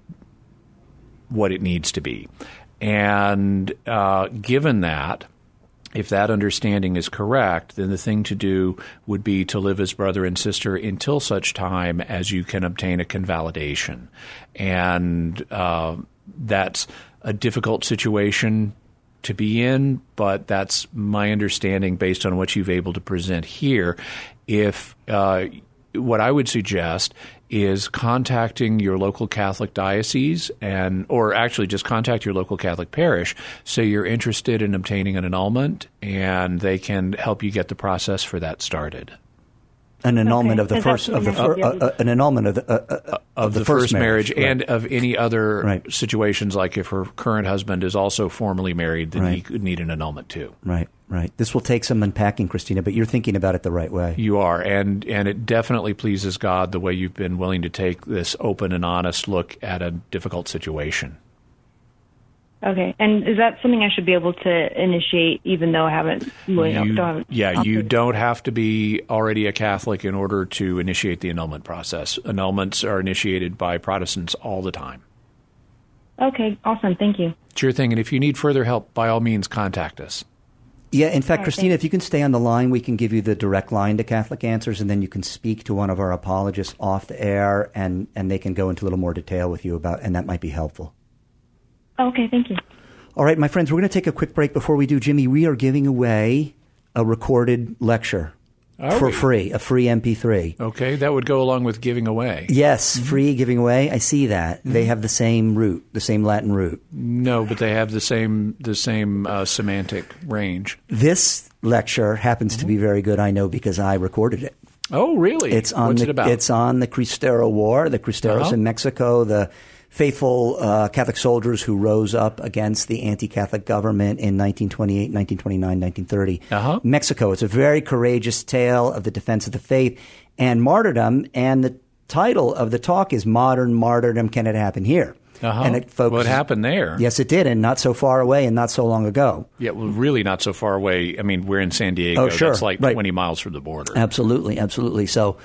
what it needs to be. And given that, if that understanding is correct, then the thing to do would be to live as brother and sister until such time as you can obtain a convalidation. And that's a difficult situation to be in, but that's my understanding based on what you've able to present here. If what I would suggest is contacting your local Catholic diocese or actually just contact your local Catholic parish, say you're interested in obtaining an annulment, and they can help you get the process for that started. An annulment Okay. of an annulment of the first marriage right. and of any other situations, like if her current husband is also formally married, then he could need an annulment too. Right. This will take some unpacking, Christina, but you're thinking about it the right way. You are, and it definitely pleases God the way you've been willing to take this open and honest look at a difficult situation. Okay, and is that something I should be able to initiate even though I haven't You don't have to be already a Catholic in order to initiate the annulment process. Annulments are initiated by Protestants all the time. Okay, awesome. Thank you. Sure thing, and if you need further help, by all means, contact us. Yeah, in fact, Right, Christina, thanks. if you can stay on the line, we can give you the direct line to Catholic Answers, and then you can speak to one of our apologists off the air, and they can go into a little more detail with you about, and that might be helpful. Okay, thank you. All right, my friends, we're going to take a quick break. Before we do, Jimmy, we are giving away a recorded lecture for free, a free MP3. Okay, that would go along with giving away. Yes, free giving away. I see that. They have the same root, the same Latin root. No, but they have the same semantic range. This lecture happens to be very good, I know, because I recorded it. Oh, really? What's it about? It's on the Cristero War, the Cristeros in Mexico, the faithful Catholic soldiers who rose up against the anti-Catholic government in 1928, 1929, 1930. Mexico. It's a very courageous tale of the defense of the faith and martyrdom, and the title of the talk is Modern Martyrdom, Can It Happen Here? And it focuses, what happened there? Yes, it did, and not so far away and not so long ago. Yeah, well, really not so far away. I mean, we're in San Diego. Oh, sure. That's like 20 miles from the border. Absolutely. So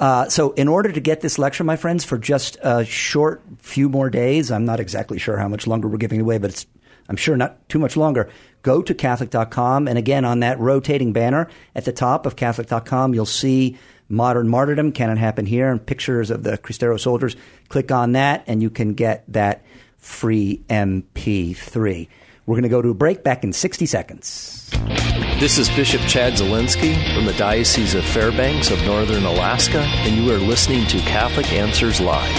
in order to get this lecture, my friends, for just a short few more days, I'm not exactly sure how much longer we're giving away, but I'm sure not too much longer, go to Catholic.com. And again, on that rotating banner at the top of Catholic.com, you'll see Modern Martyrdom, Can It Happen Here? And pictures of the Cristero soldiers. Click on that, and you can get that free MP3. We're going to go to a break, back in 60 seconds. This is Bishop Chad Zielinski from the Diocese of Fairbanks of Northern Alaska, and you are listening to Catholic Answers Live.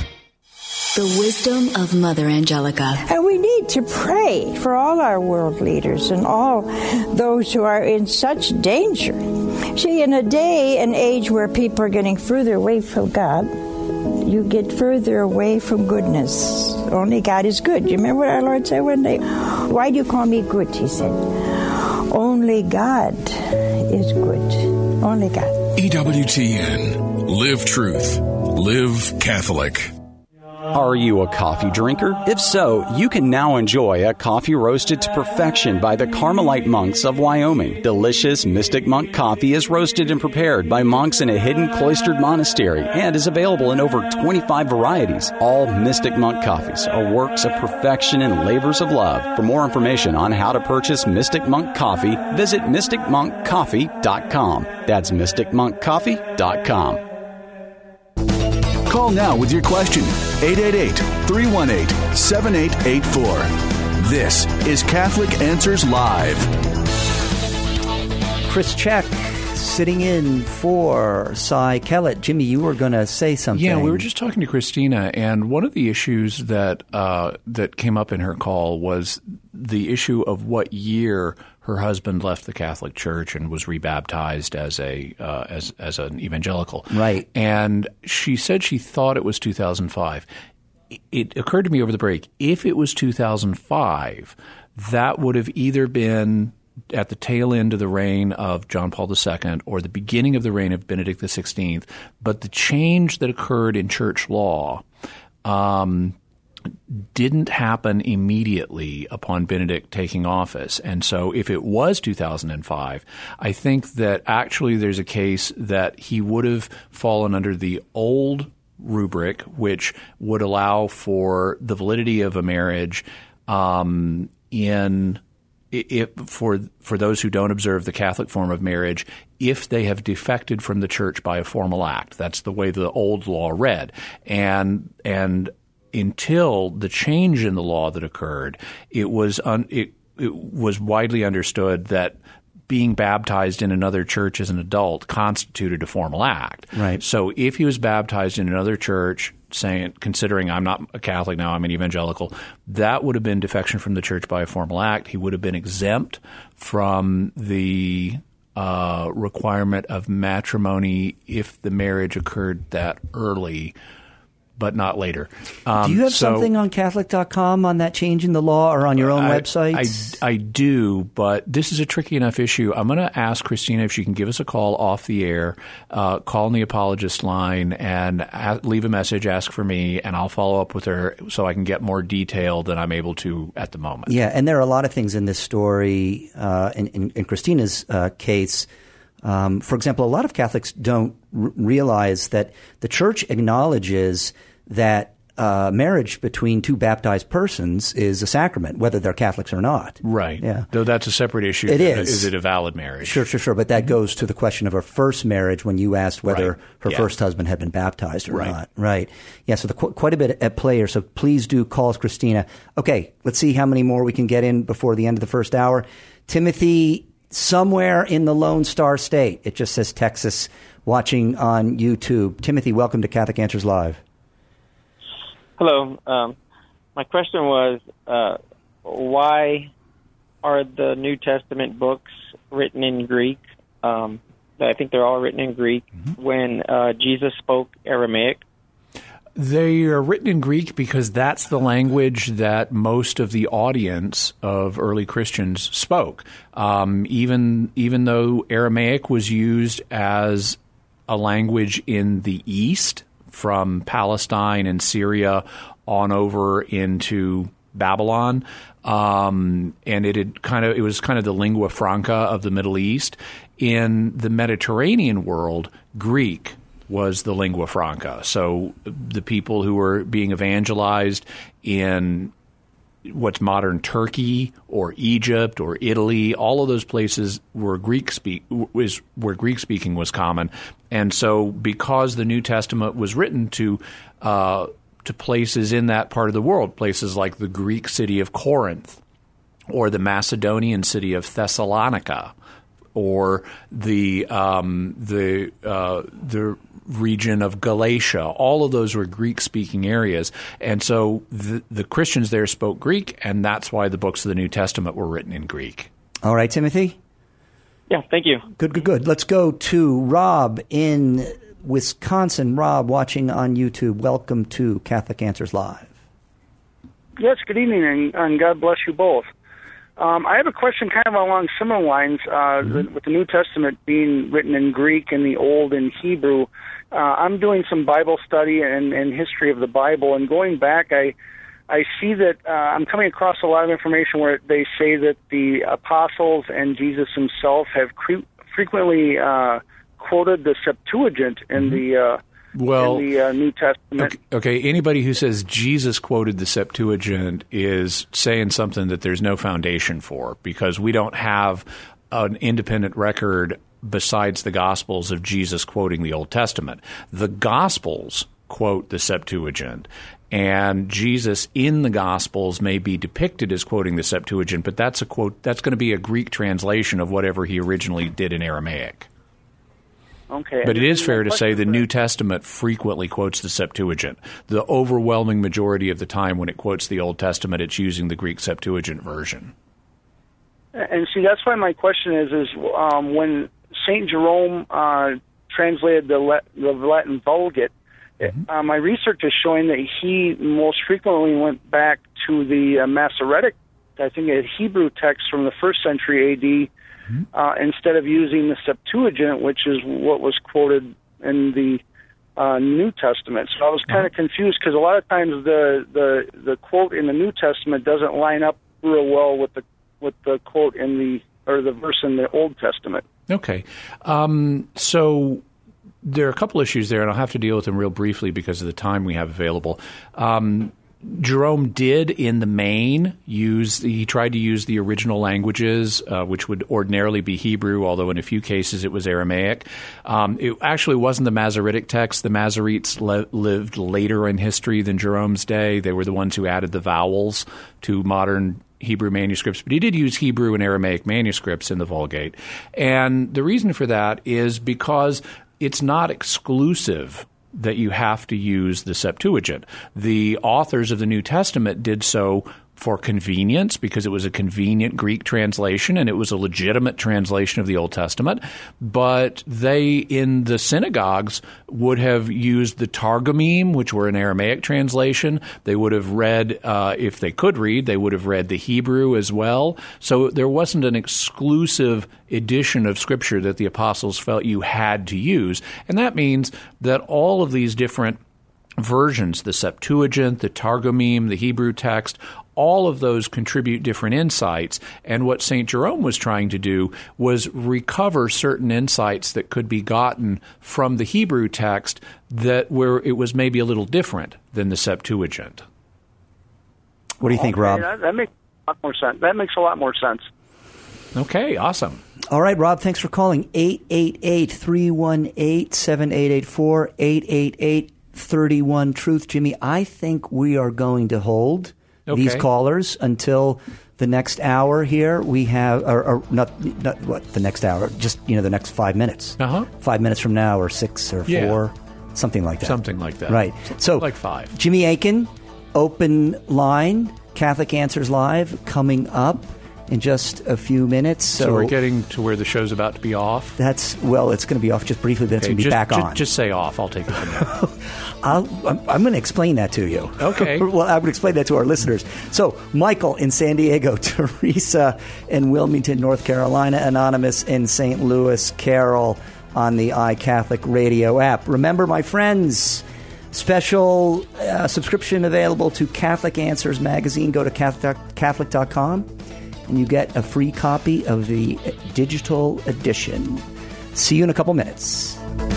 The wisdom of Mother Angelica. And we need to pray for all our world leaders and all those who are in such danger. See, in a day and age where people are getting further away from God, you get further away from goodness. Only God is good. You remember what our Lord said one day? Why do you call me good? He said. Only God is good. Only God. EWTN. Live truth. Live Catholic. Are you a coffee drinker? If so, you can now enjoy a coffee roasted to perfection by the Carmelite monks of Wyoming. Delicious Mystic Monk coffee is roasted and prepared by monks in a hidden cloistered monastery and is available in over 25 varieties. All Mystic Monk coffees are works of perfection and labors of love. For more information on how to purchase Mystic Monk coffee, visit mysticmonkcoffee.com. That's mysticmonkcoffee.com. Call now with your question. 888-318-7884. This is Catholic Answers Live. Chris Check sitting in for Cy Kellett. Jimmy, you were going to say something. Yeah, we were just talking to Christina, and one of the issues that came up in her call was the issue of what year her husband left the Catholic Church and was rebaptized as an evangelical. Right. And she said she thought it was 2005. It occurred to me over the break, if it was 2005, that would have either been at the tail end of the reign of John Paul II or the beginning of the reign of Benedict XVI. But the change that occurred in church law didn't happen immediately upon Benedict taking office. And so if it was 2005, I think that actually there's a case that he would have fallen under the old rubric, which would allow for the validity of a marriage for those who don't observe the Catholic form of marriage, if they have defected from the church by a formal act. That's the way the old law read. And until the change in the law that occurred, it was widely understood that being baptized in another church as an adult constituted a formal act. Right. So if he was baptized in another church, considering I'm not a Catholic now, I'm an evangelical, that would have been defection from the church by a formal act. He would have been exempt from the requirement of matrimony if the marriage occurred that early, but not later. Do you have something on Catholic.com on that change in the law or on your own website? I do, but this is a tricky enough issue. I'm going to ask Christina if she can give us a call off the air, call on the apologist line, and leave a message, ask for me, and I'll follow up with her so I can get more detail than I'm able to at the moment. Yeah, and there are a lot of things in this story, in Christina's case. For example, a lot of Catholics don't realize that the Church acknowledges that marriage between two baptized persons is a sacrament, whether they're Catholics or not. Right. Yeah. Though that's a separate issue. It is. Is it a valid marriage? Sure. But that goes to the question of her first marriage when you asked whether her first husband had been baptized or not. Right. Yeah, so quite a bit at play here. So please do call us, Christina. Okay, let's see how many more we can get in before the end of the first hour. Timothy, somewhere in the Lone Star State. It just says Texas, watching on YouTube. Timothy, welcome to Catholic Answers Live. Hello. My question was, why are the New Testament books written in Greek? I think they're all written in Greek when Jesus spoke Aramaic. They are written in Greek because that's the language that most of the audience of early Christians spoke. Even though Aramaic was used as a language in the East, from Palestine and Syria on over into Babylon, and it was kind of the lingua franca of the Middle East. In the Mediterranean world, Greek was the lingua franca. So the people who were being evangelized in what's modern Turkey or Egypt or Italy, all of those places where Greek speaking was common. And so because the New Testament was written to places in that part of the world, places like the Greek city of Corinth or the Macedonian city of Thessalonica or the region of Galatia. All of those were Greek-speaking areas. And so the Christians there spoke Greek, and that's why the books of the New Testament were written in Greek. All right, Timothy? Yeah, thank you. Good. Let's go to Rob in Wisconsin. Rob, watching on YouTube. Welcome to Catholic Answers Live. Yes, good evening, and God bless you both. I have a question kind of along similar lines with the New Testament being written in Greek and the Old in Hebrew. I'm doing some Bible study and history of the Bible, and going back, I see that I'm coming across a lot of information where they say that the apostles and Jesus himself have frequently quoted the Septuagint in the New Testament. Okay, anybody who says Jesus quoted the Septuagint is saying something that there's no foundation for, because we don't have an independent record besides the Gospels of Jesus quoting the Old Testament. The Gospels quote the Septuagint, and Jesus in the Gospels may be depicted as quoting the Septuagint, but that's going to be a Greek translation of whatever he originally did in Aramaic. Okay. But it is fair to say the New Testament frequently quotes the Septuagint. The overwhelming majority of the time when it quotes the Old Testament, it's using the Greek Septuagint version. And see, that's why my question is when St. Jerome translated the Latin Vulgate, my research is showing that he most frequently went back to the Masoretic, I think a Hebrew text from the 1st century A.D., instead of using the Septuagint, which is what was quoted in the New Testament. So I was kind of confused because a lot of times the quote in the New Testament doesn't line up real well with the quote in the verse in the Old Testament. Okay, so there are a couple issues there, and I'll have to deal with them real briefly because of the time we have available. Jerome did, in the main, he tried to use the original languages, which would ordinarily be Hebrew, although in a few cases it was Aramaic. It actually wasn't the Masoretic text. The Masoretes lived later in history than Jerome's day. They were the ones who added the vowels to modern Hebrew manuscripts, but he did use Hebrew and Aramaic manuscripts in the Vulgate. And the reason for that is because it's not exclusive that you have to use the Septuagint. The authors of the New Testament did so for convenience, because it was a convenient Greek translation and it was a legitimate translation of the Old Testament. But they, in the synagogues, would have used the Targumim, which were an Aramaic translation. They would have read, if they could read, they would have read the Hebrew as well. So there wasn't an exclusive edition of Scripture that the apostles felt you had to use. And that means that all of these different versions, the Septuagint, the Targumim, the Hebrew text, all of those contribute different insights. And what St. Jerome was trying to do was recover certain insights that could be gotten from the Hebrew text that where it was maybe a little different than the Septuagint. What do you think, Rob? That makes a lot more sense. That makes a lot more sense. Okay, awesome. All right, Rob, thanks for calling. 888-318-7884, 888-31-TRUTH. Jimmy, I think we are going to hold these callers until the next hour here. We have, or not what, the next hour, just, the next 5 minutes. 5 minutes from now, or 6 or 4, something like that. Something like that. Right. So, like 5. Jimmy Akin, open line, Catholic Answers Live, coming up in just a few minutes. So we're getting to where the show's about to be off? It's going to be off just briefly, but it's going to be back on. Just say off. I'll take it from there. I'm going to explain that to you. Okay. Well, I would explain that to our listeners. So, Michael in San Diego, Teresa in Wilmington, North Carolina, Anonymous in St. Louis, Carol on the iCatholic radio app. Remember, my friends, special subscription available to Catholic Answers magazine. Go to Catholic.com. and you get a free copy of the digital edition. See you in a couple minutes.